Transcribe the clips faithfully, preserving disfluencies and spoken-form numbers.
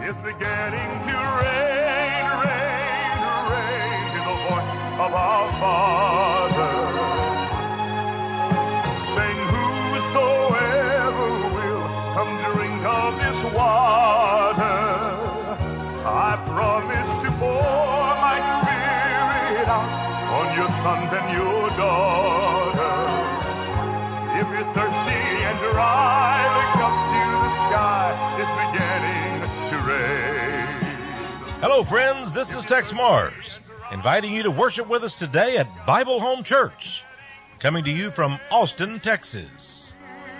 It's beginning to rain, rain, rain, in the voice of our Father, saying, whosoever will come drink of this water, I promise to pour my Spirit out on your sons and your daughters. If you're thirsty and dry, look up to the sky. It's beginning to rain. Hello, friends. This is Tex Mars, inviting you to worship with us today at Bible Home Church, coming to you from Austin, Texas.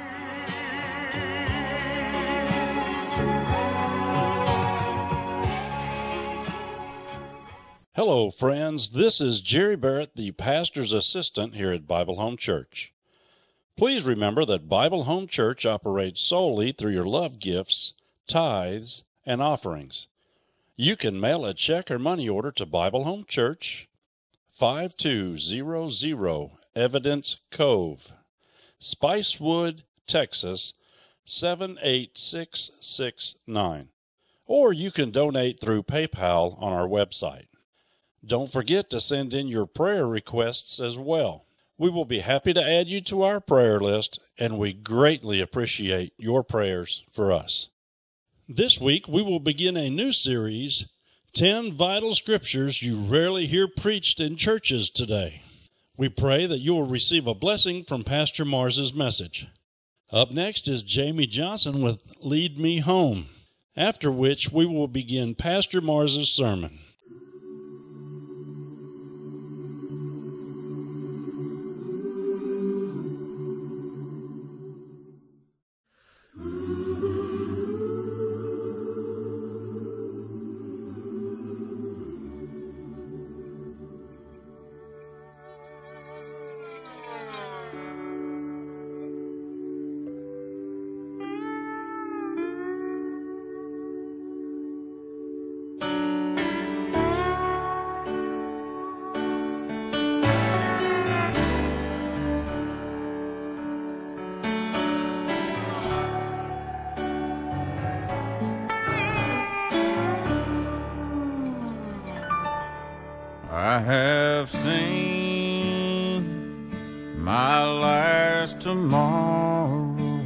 Hello, friends. This is Jerry Barrett, the pastor's assistant here at Bible Home Church. Please remember that Bible Home Church operates solely through your love gifts, tithes, and offerings. You can mail a check or money order to Bible Home Church, five two zero zero Evidence Cove, Spicewood, Texas, seven eight six six nine. Or you can donate through PayPal on our website. Don't forget to send in your prayer requests as well. We will be happy to add you to our prayer list, and we greatly appreciate your prayers for us. This week, we will begin a new series, ten Vital Scriptures You Rarely Hear Preached in Churches Today. We pray that you will receive a blessing from Pastor Mars's message. Up next is Jamie Johnson with Lead Me Home, after which we will begin Pastor Mars's sermon. I have seen my last tomorrow.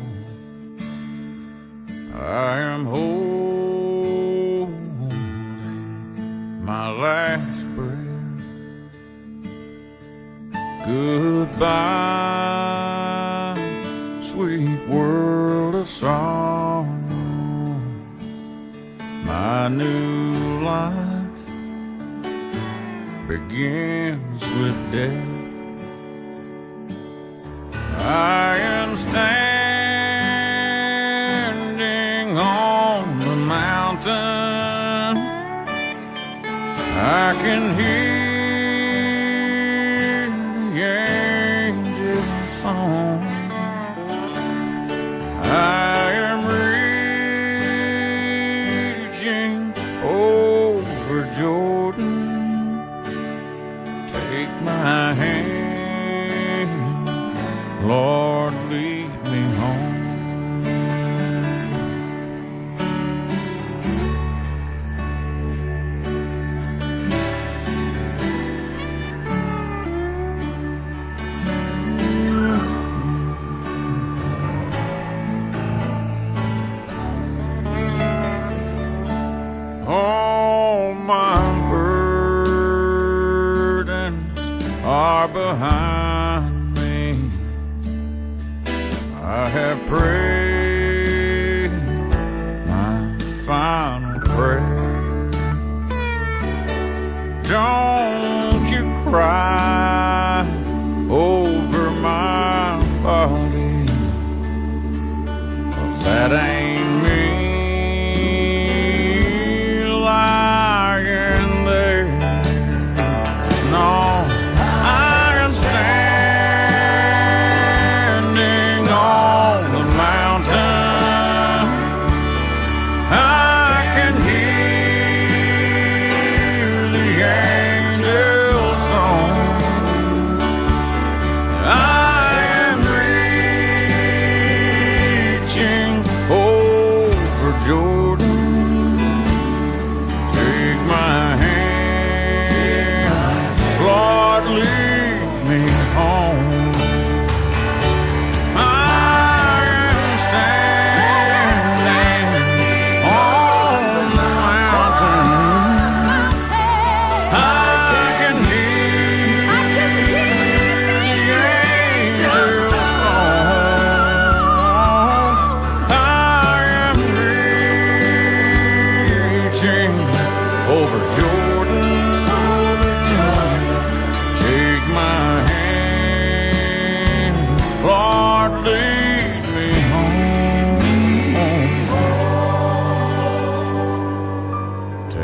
I am holding my last breath. Goodbye, sweet world of sorrow. My new life begins with death. I am standing on the mountain. I can hear the angels' song. I am reaching over Jordan. Take my hand, Lord, lead me home. All my burdens are behind me. I have prayed my final prayer. Don't you cry over my body, 'cause that ain't me lying there. No, I am standing on the mountain. I can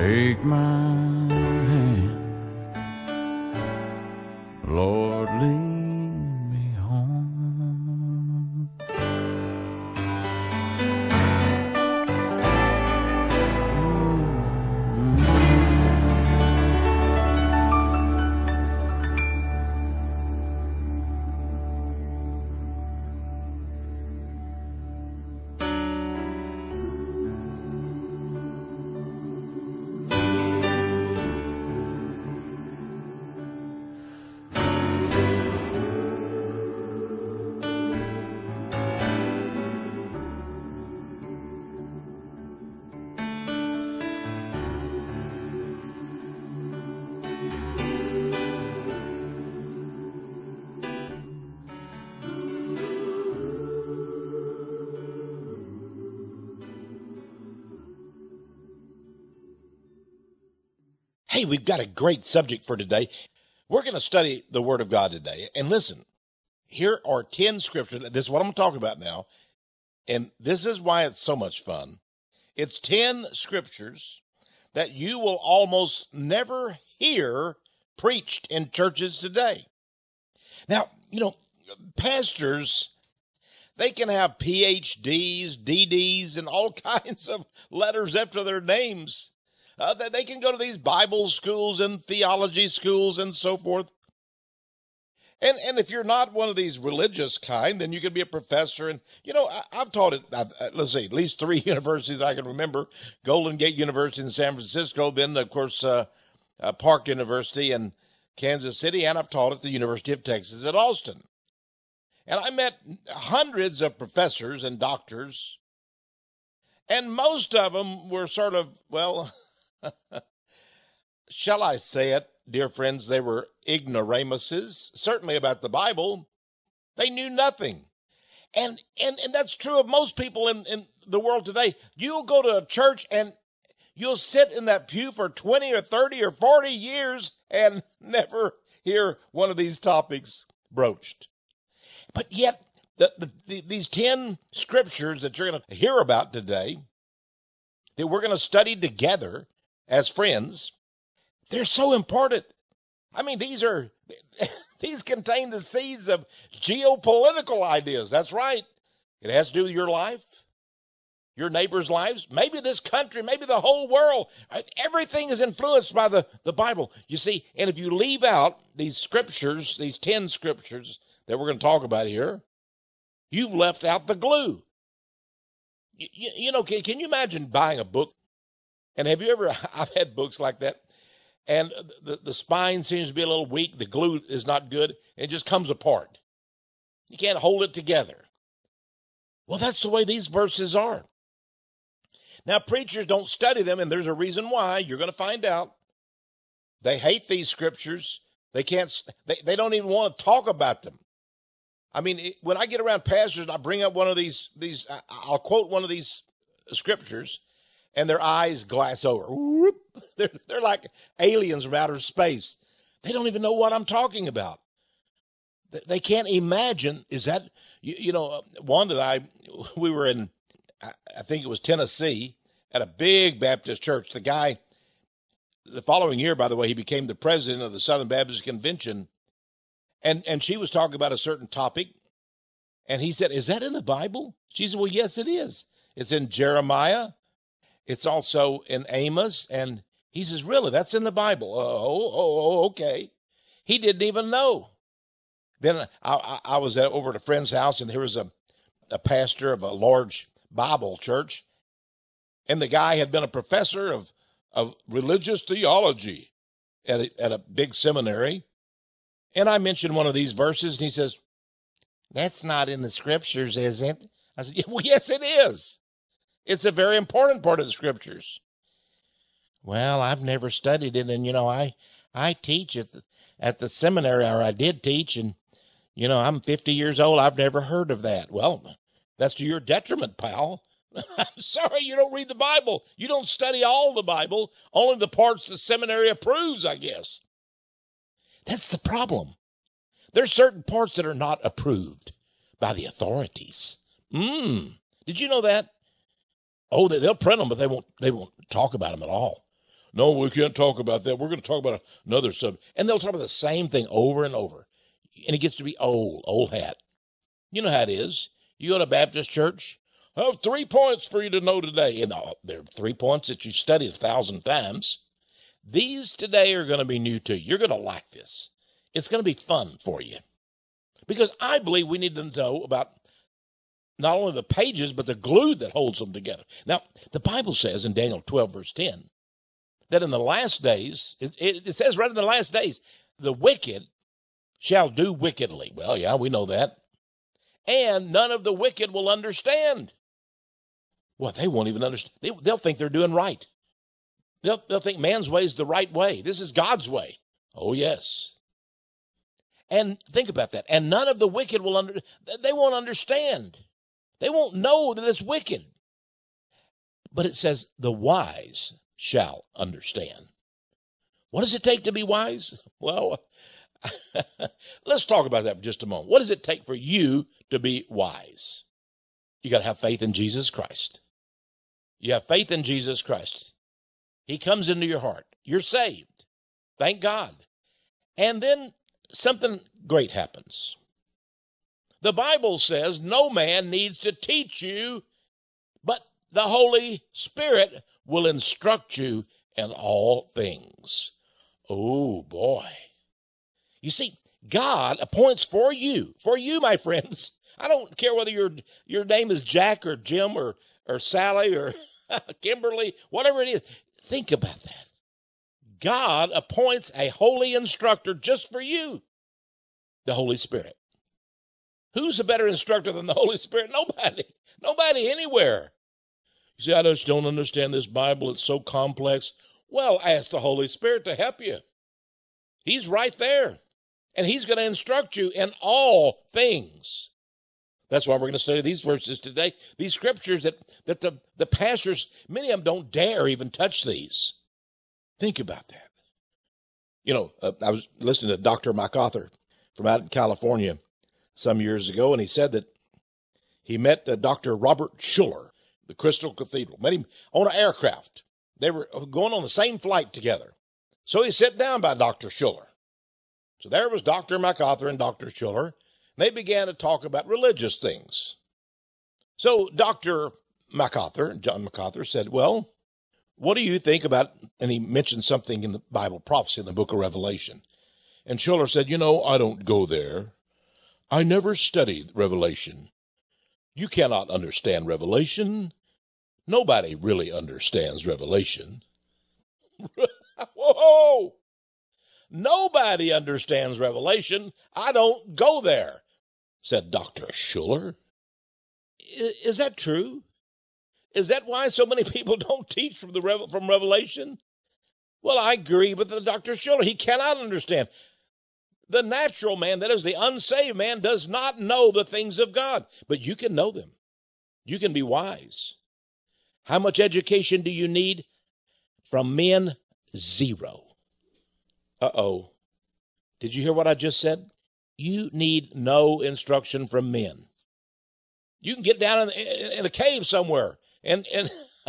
Take my hand, Lord, lead me home. Hey, we've got a great subject for today. We're going to study the Word of God today. And listen, here are ten scriptures. This is what I'm going to talk about now. And this is why it's so much fun. It's ten scriptures that you will almost never hear preached in churches today. Now, you know, pastors, they can have P H Ds, D Ds, and all kinds of letters after their names. Uh, that they can go to these Bible schools and theology schools and so forth. And and if you're not one of these religious kind, then you can be a professor. And, you know, I, I've taught at, uh, let's see, at least three universities I can remember. Golden Gate University in San Francisco, then, of course, uh, uh, Park University in Kansas City, and I've taught at the University of Texas at Austin. And I met hundreds of professors and doctors, and most of them were sort of, well... shall I say it, dear friends, they were ignoramuses, certainly about the Bible. They knew nothing. And and, and that's true of most people in, in the world today. You'll go to a church and you'll sit in that pew for twenty or thirty or forty years and never hear one of these topics broached. But yet, the, the, the, these ten scriptures that you're going to hear about today, that we're going to study together as friends, they're so important. I mean, these are, these contain the seeds of geopolitical ideas. That's right. It has to do with your life, your neighbors' lives, maybe this country, maybe the whole world. Everything is influenced by the, the Bible. You see, and if you leave out these scriptures, these ten scriptures that we're going to talk about here, you've left out the glue. You, you, you know, can, can you imagine buying a book? And have you ever, I've had books like that, and the, the spine seems to be a little weak, the glue is not good, it just comes apart. You can't hold it together. Well, that's the way these verses are. Now, preachers don't study them, and there's a reason why. You're going to find out. They hate these scriptures. They can't, they, they don't even want to talk about them. I mean, it, when I get around pastors and I bring up one of these, these, I'll quote one of these scriptures, and their eyes glass over. Whoop. They're, they're like aliens from outer space. They don't even know what I'm talking about. They can't imagine, is that, you, you know, Wanda and I, we were in, I think it was Tennessee, at a big Baptist church. The guy, the following year, by the way, he became the president of the Southern Baptist Convention. And, and she was talking about a certain topic. And he said, is that in the Bible? She said, well, yes, it is. It's in Jeremiah. It's also in Amos, and he says, really, that's in the Bible? Oh, oh, oh, okay. He didn't even know. Then I, I, I was at, over at a friend's house, and there was a, a pastor of a large Bible church, and the guy had been a professor of, of religious theology at a, at a big seminary. And I mentioned one of these verses, and he says, that's not in the scriptures, is it? I said, well, yes, it is. It's a very important part of the scriptures. Well, I've never studied it, and, you know, I I teach at the, at the seminary, or I did teach, and, you know, I'm fifty years old. I've never heard of that. Well, that's to your detriment, pal. I'm sorry you don't read the Bible. You don't study all the Bible, only the parts the seminary approves, I guess. That's the problem. There's certain parts that are not approved by the authorities. Mm. Did you know that? Oh, they, they'll print them, but they won't, they won't talk about them at all. no, we can't talk about that. We're going to talk about another subject. And they'll talk about the same thing over and over. And it gets to be old, old hat. You know how it is. You go to Baptist church, I have three points for you to know today. And oh, there are three points that you studied a thousand times. These today are going to be new to you. You're going to like this. It's going to be fun for you. Because I believe we need to know about not only the pages, but the glue that holds them together. Now, the Bible says in Daniel twelve, verse ten, that in the last days, it, it, it says right in the last days, the wicked shall do wickedly. Well, yeah, we know that. And none of the wicked will understand. Well, they won't even understand. They, they'll think they're doing right. They'll, they'll think man's way is the right way. This is God's way. Oh, yes. And think about that. And none of the wicked will under, they won't understand. They won't know that it's wicked. But it says the wise shall understand. What does it take to be wise? Well, let's talk about that for just a moment. What does it take for you to be wise? You got to have faith in Jesus Christ. You have faith in Jesus Christ. He comes into your heart. You're saved. Thank God. And then something great happens. The Bible says no man needs to teach you, but the Holy Spirit will instruct you in all things. Oh, boy. You see, God appoints for you, for you, my friends. I don't care whether your your name is Jack or Jim or, or Sally or Kimberly, whatever it is. Think about that. God appoints a holy instructor just for you, the Holy Spirit. Who's a better instructor than the Holy Spirit? Nobody. Nobody anywhere. You say, I just don't understand this Bible. It's so complex. Well, ask the Holy Spirit to help you. He's right there. And he's going to instruct you in all things. That's why we're going to study these verses today. These scriptures that, that the, the pastors, many of them don't dare even touch these. Think about that. You know, uh, I was listening to Doctor MacArthur from out in California some years ago, and he said that he met uh, Doctor Robert Schuller, the Crystal Cathedral, met him on an aircraft. They were going on the same flight together. So he sat down by Doctor Schuller. So there was Doctor MacArthur and Doctor Schuller. They began to talk about religious things. So Doctor MacArthur, John MacArthur, said, well, what do you think about, and he mentioned something in the Bible prophecy in the book of Revelation. And Schuller said, you know, I don't go there. I never studied Revelation. You cannot understand Revelation. Nobody really understands Revelation. Whoa! Nobody understands Revelation. I don't go there, said Doctor Schuller. Is that true? Is that why so many people don't teach from the from Revelation? Well, I agree with the Doctor Schuller. He cannot understand. The natural man, that is the unsaved man, does not know the things of God. But you can know them. You can be wise. How much education do you need? From men, zero. Uh-oh. Did you hear what I just said? You need no instruction from men. You can get down in, in a cave somewhere and, and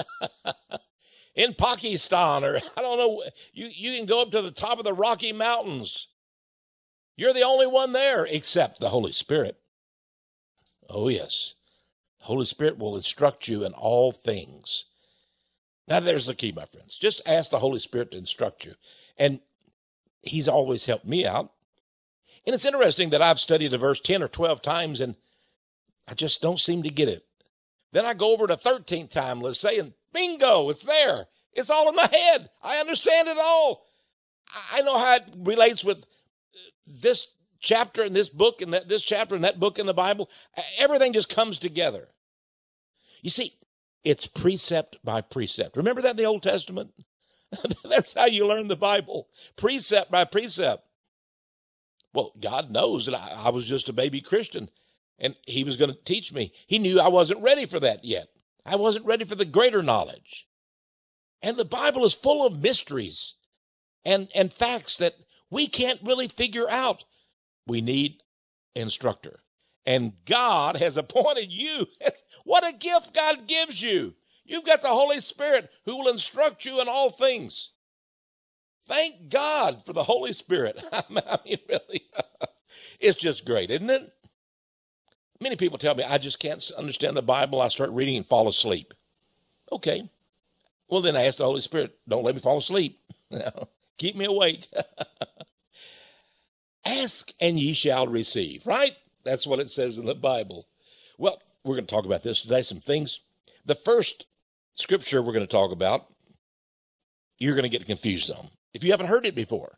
in Pakistan, or I don't know, you, you can go up to the top of the Rocky Mountains. You're the only one there except the Holy Spirit. Oh, yes. The Holy Spirit will instruct you in all things. Now, there's the key, my friends. Just ask the Holy Spirit to instruct you. And he's always helped me out. And it's interesting that I've studied a verse ten or twelve times, and I just don't seem to get it. Then I go over the thirteenth time, let's say, and bingo, it's there. It's all in my head. I understand it all. I know how it relates with this chapter in this book and that, this chapter and that book in the Bible. Everything just comes together. You see, it's precept by precept. Remember that in the Old Testament? That's how you learn the Bible. Precept by precept. Well, God knows that I, I was just a baby Christian, and he was going to teach me. He knew I wasn't ready for that yet. I wasn't ready for the greater knowledge. And the Bible is full of mysteries and, and facts that we can't really figure out. We need an instructor. And God has appointed you. What a gift God gives you. You've got the Holy Spirit who will instruct you in all things. Thank God for the Holy Spirit. I mean, really, it's just great, isn't it? Many people tell me, I just can't understand the Bible. I start reading and fall asleep. Okay. Well, then I ask the Holy Spirit, don't let me fall asleep. Keep me awake. Ask and ye shall receive, right? That's what it says in the Bible. Well, we're going to talk about this today, some things. The first scripture we're going to talk about, you're going to get confused on if you haven't heard it before.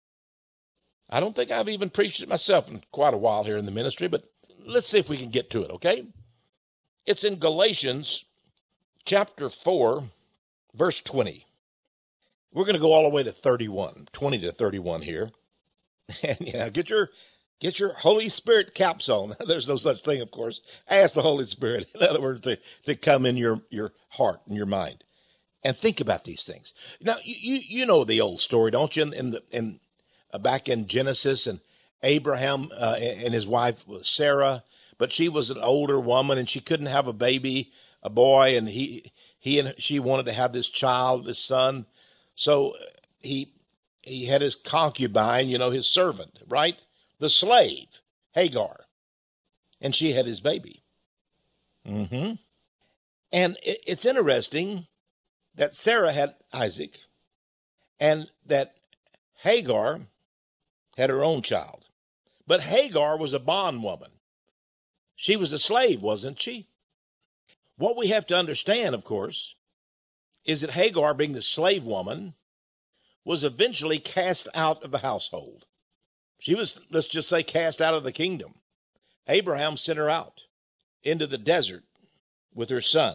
I don't think I've even preached it myself in quite a while here in the ministry, but let's see if we can get to it, okay? It's in Galatians chapter four, verse twenty. We're going to go all the way to thirty-one, twenty to thirty-one here. And yeah, get your get your Holy Spirit caps on. There's no such thing, of course. Ask the Holy Spirit, in other words, to, to come in your, your heart and your mind. And think about these things. Now, you you, you know the old story, don't you? In, in, the, in uh, back in Genesis, and Abraham uh, and his wife was Sarah, but she was an older woman, and she couldn't have a baby, a boy, and he he and she wanted to have this child, this son. So he he had his concubine, you know, his servant, right? The slave, Hagar. And she had his baby. Mm-hmm. And it, it's interesting that Sarah had Isaac and that Hagar had her own child. But Hagar was a bondwoman. She was a slave, wasn't she? What we have to understand, of course, is that Hagar, being the slave woman, was eventually cast out of the household. She was, let's just say, cast out of the kingdom. Abraham sent her out into the desert with her son.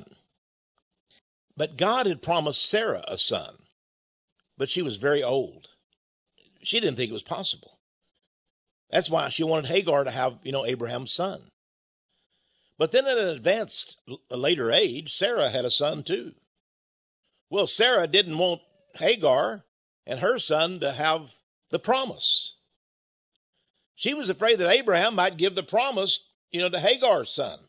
But God had promised Sarah a son, but she was very old. She didn't think it was possible. That's why she wanted Hagar to have, you know, Abraham's son. But then at an advanced, a later age, Sarah had a son too. Well, Sarah didn't want Hagar and her son to have the promise. She was afraid that Abraham might give the promise, you know, to Hagar's son.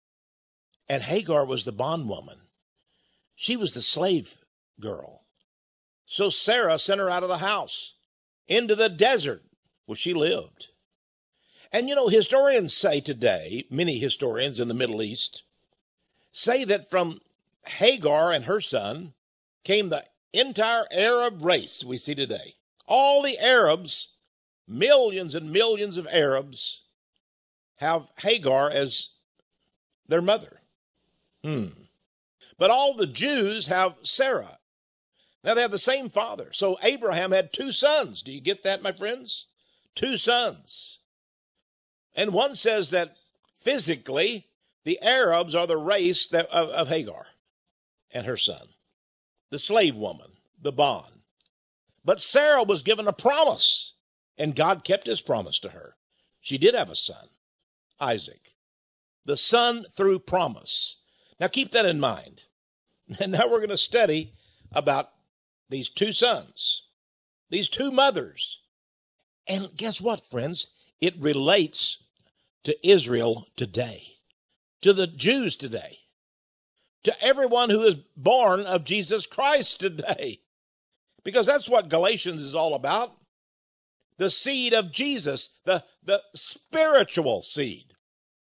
And Hagar was the bondwoman. She was the slave girl. So Sarah sent her out of the house into the desert where she lived. And, you know, historians say today, many historians in the Middle East, say that from Hagar and her son came the entire Arab race we see today. All the Arabs, millions and millions of Arabs, have Hagar as their mother. Hmm. But all the Jews have Sarah. Now they have the same father. So Abraham had two sons. Do you get that, my friends? Two sons. And one says that physically the Arabs are the race that, of, of Hagar and her son, the slave woman, the bond. But Sarah was given a promise, and God kept his promise to her. She did have a son, Isaac, the son through promise. Now keep that in mind. And now we're going to study about these two sons, these two mothers. And guess what, friends? It relates to Israel today, to the Jews today, to everyone who is born of Jesus Christ today. Because that's what Galatians is all about. The seed of Jesus, the, the spiritual seed.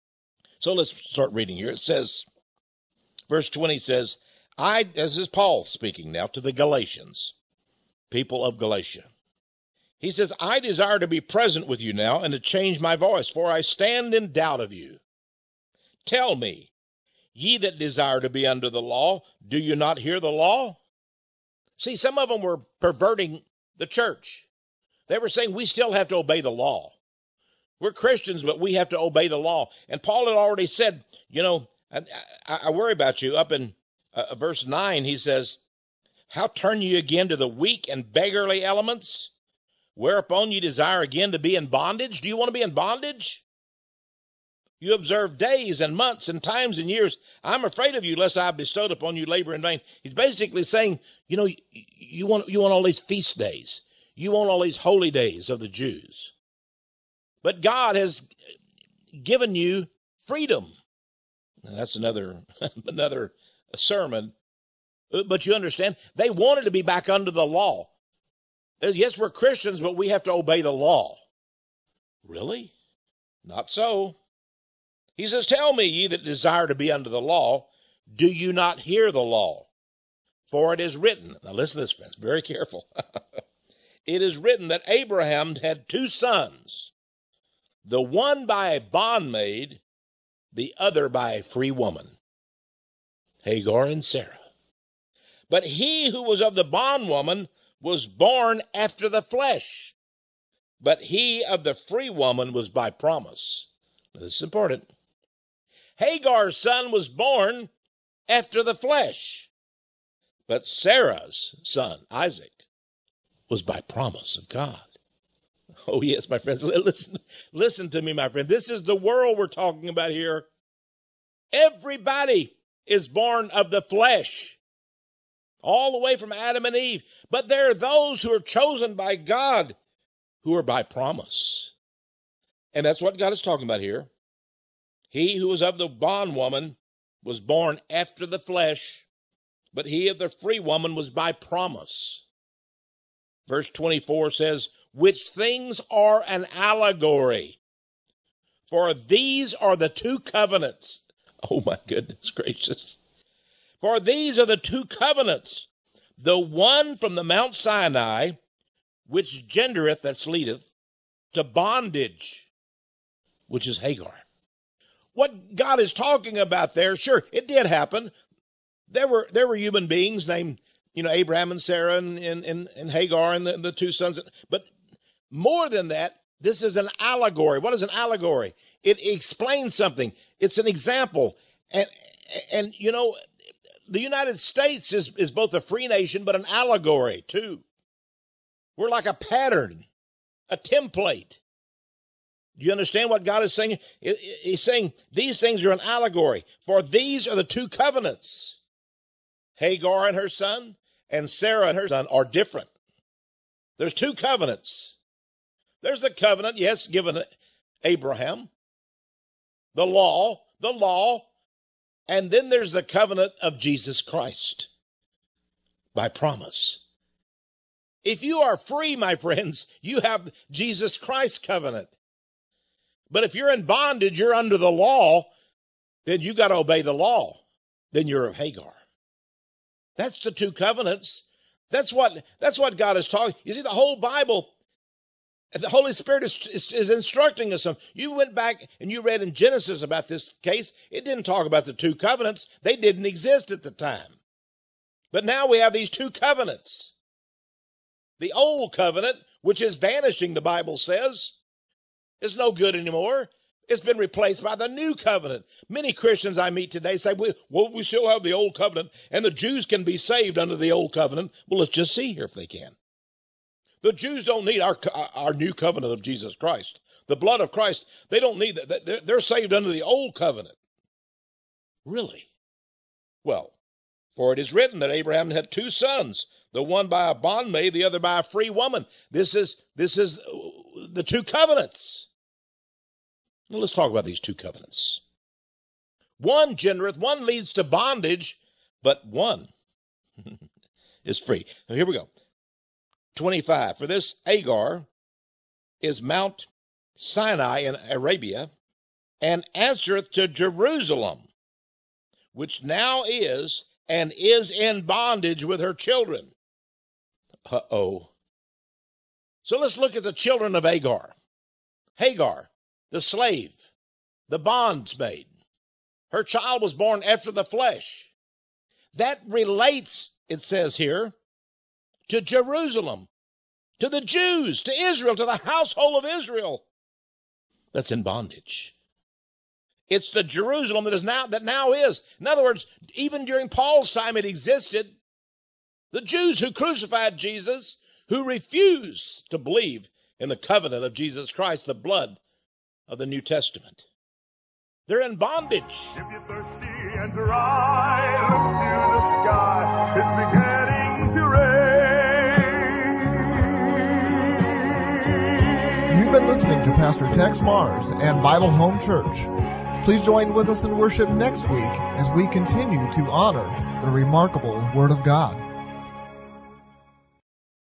So let's start reading here. It says, verse twenty says, I, this is Paul speaking now to the Galatians, people of Galatia. He says, I desire to be present with you now and to change my voice, for I stand in doubt of you. Tell me, ye that desire to be under the law, do you not hear the law? See, some of them were perverting the church. They were saying we still have to obey the law. We're Christians, but we have to obey the law. And Paul had already said, you know, I, I, I worry about you. Up in uh, verse nine, he says, how turn you again to the weak and beggarly elements? Whereupon you desire again to be in bondage? Do you want to be in bondage? You observe days and months and times and years. I'm afraid of you, lest I have bestowed upon you labor in vain. He's basically saying, you know, you, you want you want all these feast days. You want all these holy days of the Jews. But God has given you freedom. Now, that's another another sermon. But you understand, they wanted to be back under the law. Yes, we're Christians, but we have to obey the law. Really? Not so. He says, tell me, ye that desire to be under the law, do you not hear the law? For it is written. Now listen to this, friends, very careful. It is written that Abraham had two sons, the one by a bondmaid, the other by a free woman, Hagar and Sarah. But he who was of the bondwoman was born after the flesh, but he of the free woman was by promise. Now, this is important. Hagar's son was born after the flesh, but Sarah's son, Isaac, was by promise of God. Oh, yes, my friends, listen, listen to me, my friend. This is the world we're talking about here. Everybody is born of the flesh, all the way from Adam and Eve. But there are those who are chosen by God who are by promise. And that's what God is talking about here. He who was of the bondwoman was born after the flesh, but he of the free woman was by promise. Verse twenty-four says, which things are an allegory. For these are the two covenants. Oh my goodness gracious. For these are the two covenants. The one from the Mount Sinai, which gendereth, that leadeth, to bondage, which is Hagar. What God is talking about there, sure, it did happen. There were there were human beings named, you know, Abraham and Sarah and, and, and, and Hagar and the, the two sons. But more than that, this is an allegory. What is an allegory? It explains something. It's an example. And, and you know, the United States is, is both a free nation, but an allegory too. We're like a pattern, a template. Do you understand what God is saying? He's saying these things are an allegory, for these are the two covenants. Hagar and her son and Sarah and her son are different. There's two covenants. There's the covenant, yes, given to Abraham, the law, the law, and then there's the covenant of Jesus Christ by promise. If you are free, my friends, you have Jesus Christ covenant. But if you're in bondage, you're under the law, then you got to obey the law. Then you're of Hagar. That's the two covenants. That's what, that's what God is talking. You see, the whole Bible, the Holy Spirit is, is, is instructing us. You went back and you read in Genesis about this case. It didn't talk about the two covenants. They didn't exist at the time. But now we have these two covenants. The old covenant, which is vanishing, the Bible says, is no good anymore. It's been replaced by the new covenant. Many Christians I meet today say, well, we still have the old covenant, and the Jews can be saved under the old covenant. Well, let's just see here if they can. The Jews don't need our, our new covenant of Jesus Christ. The blood of Christ, they don't need that. They're saved under the old covenant. Really? Well, for it is written that Abraham had two sons, the one by a bondmaid, the other by a free woman. This is, this is the two covenants. Well, let's talk about these two covenants. One gendereth, one leads to bondage, but one is free. Now here we go. twenty-five. For this Hagar is Mount Sinai in Arabia, and answereth to Jerusalem, which now is and is in bondage with her children. Uh-oh. So let's look at the children of Hagar. Hagar, the slave, the bondsmaid. Her child was born after the flesh. That relates, it says here, to Jerusalem, to the Jews, to Israel, to the household of Israel. That's in bondage. It's the Jerusalem that is now, that now is. In other words, even during Paul's time it existed. The Jews who crucified Jesus, who refused to believe in the covenant of Jesus Christ, the blood of the New Testament. They're in bondage. If you're thirsty and dry, look to the sky. It's beginning to rain. You've been listening to Pastor Tex Mars and Bible Home Church. Please join with us in worship next week as we continue to honor the remarkable Word of God.